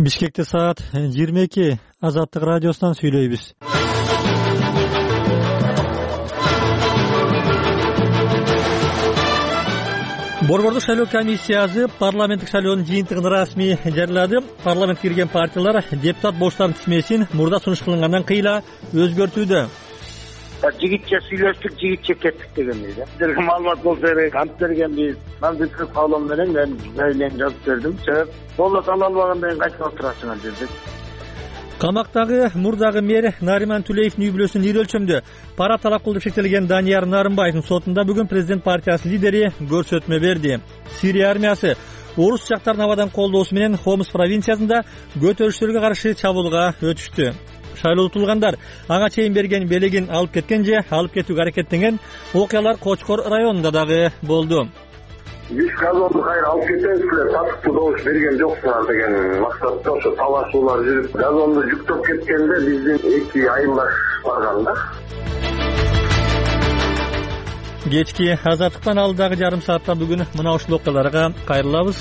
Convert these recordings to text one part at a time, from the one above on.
Бишкекте саат 22. Азаттык радиосунан сүйлөйбүз. Борбордук шайлоо комиссиясы парламенттик шайлоонун жыйынтыгын расмий жарыялады. Парламентке кирген партиялар депутат боштардын тизмесин мурда сунуш кылынгандан кыйла өзгөртүүдө. Жигитче сүйлөштүк, жигитче кеттик дегенбиз. Силерге маалымат болсо керек, ант бергенбиз. Мамлекеттик каалоо менен мен жайлап жазып бердим. Себеп доллар ала албагандан кийин кайтып отурасыңар дедик. Камактагы мурдагы мэр Нариман Тулеевдин үй бүлөсүн ир өлчөмдө пара талап кылып шектелген Данияр Нарымбаевдин сотунда бүгүн президент партиясы лидери көрсөтмө берди. Сирия армиясы орус жактардын абадан колдоосу менен Хомс провинциясында көтөрүштөргө каршы чабуулга өтүштү. Шайлоо утулгандар ага чейин берген белегин алып кеткен же алып кетүүгө аракеттенген окуялар Кочкор районунда дагы болду. Биз газонду кайра алып кетебиз, татыктуу добуш берген жоксуңар деген максатта ошо талашуулар жүрүп, газонду жүктөп кеткенде биздин 2 айылдаш барган да. Кечки азаттыктан алдыдагы жарым саатта бүгүн мына ушул окуяларга кайрылабыз.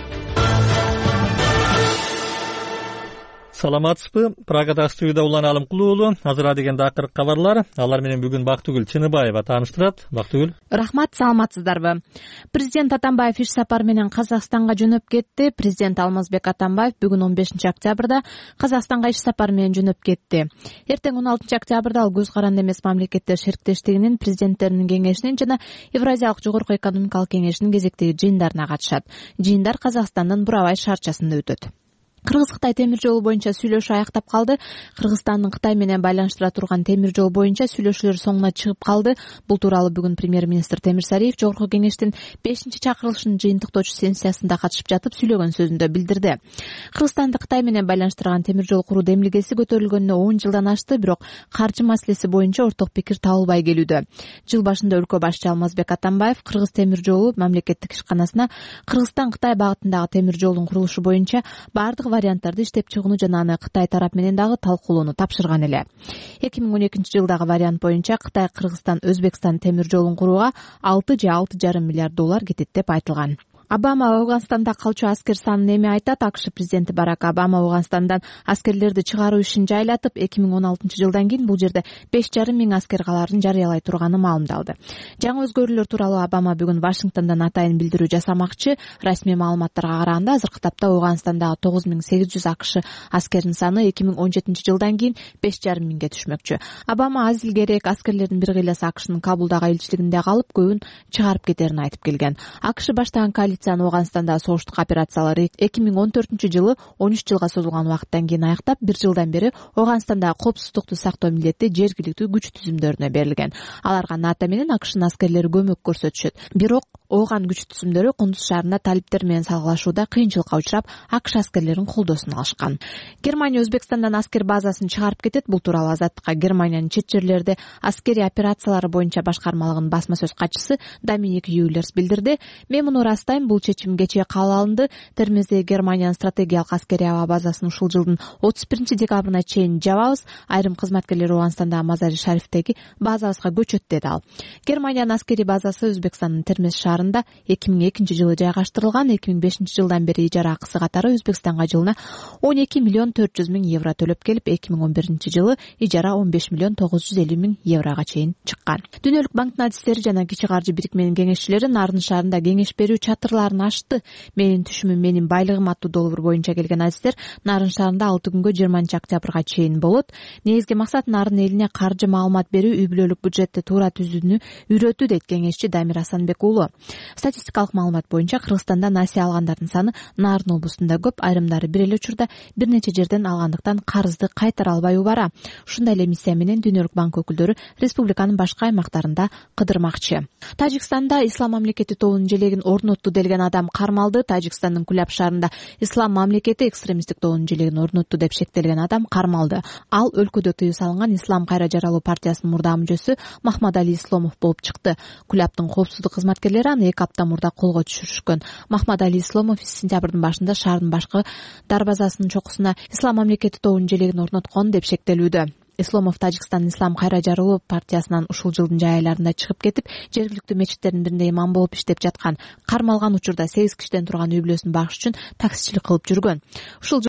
Саламатсызбы? Прагада студияда Улан Алымкулуу уулу. Азыр деген акыркы кабарлар. Алар менен бүгүн Бактыгүл Чыныбаева тааныштырат. Бактыгүл. Рахмат, саламатсыздарбы? Президент Атамбаев иш сапар менен Казакстанга жөнөп кетти. Президент Алмазбек Атамбаев бүгүн 15 октябрда Казакстанга иш сапар менен жөнөп кетти. Эртең 16 октябрда ал көз каранды эмес мамлекеттер шериктештигинин президенттеринин кеңешинин жана Евразиялык жогорку экономикалык кеңешинин кезектеги жыйындарына катышат. Жыйындар Казакстандын Бурабай шаарчасында өтөт. Кыргыз-Кытай темир жолу боюнча сүйлөшүү аяктап калды. Кыргызстандын Кытай менен байланыштыра турган темир жол боюнча сүйлөшүүлөр соңуна чыгып калды. Бул тууралуу бүгүн премьер-министр Темирсариев жогорку кеңештин 5-чакырылышынын жыйынтыктоочу сессиясында катышып жатып сүйлөгөн сөзүндө билдирди. Кыргызстанды Кытай менен байланыштырган темир жол куруу демилгеси көтөрүлгөнүнө 10 жылдан ашты, бирок каржы маселеси боюнча орток пикир табылбай келүүдө. Жыл башында өлкө башчы Алмазбек Атамбаев Кыргыз темир жолу мамлекеттик ишканасына Кыргызстан-Кытай багытындагы темир жолдун курулушу боюнча бардык варианттарды иштеп чыгууну жана аны Кытай тарап менен дагы талкуулоону тапшырган эле. 2012-жылдагы вариант боюнча Кытай Кыргызстан-Өзбекстан темир жолун курууга 6 же 6,5 миллиард доллар кетет деп айтылган. Обама Афганстанда калчу аскер санын эми айтат. АКШ президенти Барак Обама Афганстандан аскерлерди чыгаруу ишин жайлатып, 2016-жылдан кийин бул жерде 5,5 миң аскер каларын жарыялай турганы маалымдалды. Жаңы өзгөрүүлөр тууралуу Обама бүгүн Вашингтондон атайын билдирүү жасамакчы. Расмий маалыматтарга караганда азыркы тапта Афганстандагы 9800 АКШ аскеринин саны 2017-жылдан кийин 5,5 миңге түшмөкчү. Обама азил керек аскерлердин бир кыйласы АКШнын Кабулдагы элчилигинде калып, көбүн чыгарып кетерин айтып келген. АКШ баштаган Афганстанда согуштук операциялары 2014-жылы 13 жылга созулган убакыттан кийин аяктап, 1 жылдан бери Афганстандагы коопсуздукту сактоо милдети жергиликтүү күч түзүмдөрүнө берилген. Аларга НАТО менен АКШнын аскерлери көмөк көрсөтүшөт. Бирок Ооган күч түзүмдөрү Кундуз шаарында талиптер менен салгылашууда кыйынчылыкка учурап, АКШ аскерлеринин колдоосун алышкан. Германия Өзбекстандан аскер базасын чыгарып кетет. Бул тууралуу Азаттыкка Германиянын чет жерлерде аскери операциялары боюнча башкармалыгынын басма сөз катчысы Доминик Юлерс билдирди. Мен муну растайм, бул чечим кечээ кабыл алынды. Термездеги Германиянын стратегиялык аскери аба базасын ушул жылдын 31-декабрына чейин жабабыз. Айрым кызматкерлер Афганстандагы Мазари Шарифтеги базабызга көчөт деди ал. Германиянын аскери базасы Өзбекстандын Термез шаарында 2002-жылы жайгаштырылган. 2005-жылдан бери ижара акысы катары Өзбекстанга жылына 12 миллион 400 миң евро төлөп келип, 2011-жылы ижара 15 миллион 950 миң еврога чейин чыккан. Дүйнөлүк банктын адистери жана кичи каржы бирикменин кеңешчилери Нарын шаарында кеңеш берүү чатырларын ачты. Менин түшүмүм, менин байлыгым аттуу долбоор боюнча келген адистер Нарын шаарында 6 күнгө 20 октябрга чейин болот. Негизги максат Нарын элине каржы маалымат берүү, үй бүлөлүк бюджетти туура түзүүнү үйрөтүү, дейт кеңешчи Дамир Асанбек уулу. Статистикалык маалымат боюнча Кыргызстанда насыя алгандардын саны Нарын облусунда көп, айрымдары бир эле учурда бир нече жерден алгандыктан карызды кайтара албай убара. Ушундай эле миссия менен Дүйнөлүк банк өкүлдөрү республиканын башка аймактарында кыдырмакчы. Тажикстанда Ислам мамлекети тобунун желегин орнотту делген адам кармалды. Тажикстандын Куляб шаарында Ислам мамлекети экстремисттик тобунун желегин орнотту деп шектелген адам кармалды. Ал өлкөдө тыюу салынган Ислам кайра жаралуу партиясынын мурдагы мүчөсү Махмадали Исломов болуп чыкты. Кулябдын коопсуздук кызматкерлери аны 2 апта мурда колго түшүрүшкөн. Махмадали Исломов сентябрдын башында шаардын башкы дарбазасынын чокусуна Ислам мамлекети тобунун желегин орноткон деп шектелүүдө. Исломов Тажикстандын Ислам кайра жаралуу партиясынан ушул жылдын жай айларында чыгып кетип, жергиликтүү мечиттердин биринде имам болуп иштеп жаткан. Кармалган учурда 8 кишиден турган үй бүлөсүн багыш үчүн таксичилик кылып жүргөн. Ушул